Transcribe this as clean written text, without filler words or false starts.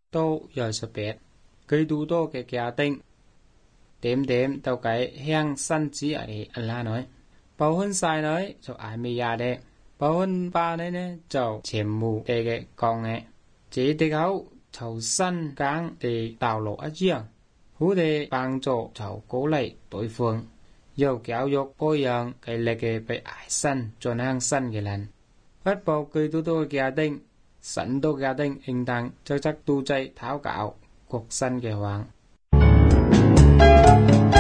tô giờ sập bẹt cây tu tô cái gia đình đếm tàu cái hang săn chỉ ấy anh la nói bao hơn sai nói cho ai mi ya đấy bao hơn ba đấy nè cho chém mù để cái con này chỉ đểเขาchầu săn cáng để đào lộ ở riêng hú để帮助chầu cố lại đối phương yêu giáo dục bồi dưỡng cái lệ cái bị ải săn cho hang săn cái lần bắt bầu cây tu tô gia đình sẵn tô gia đình hình thành cho chắc tu chạy tháo cạo cuộc săn cái hoàng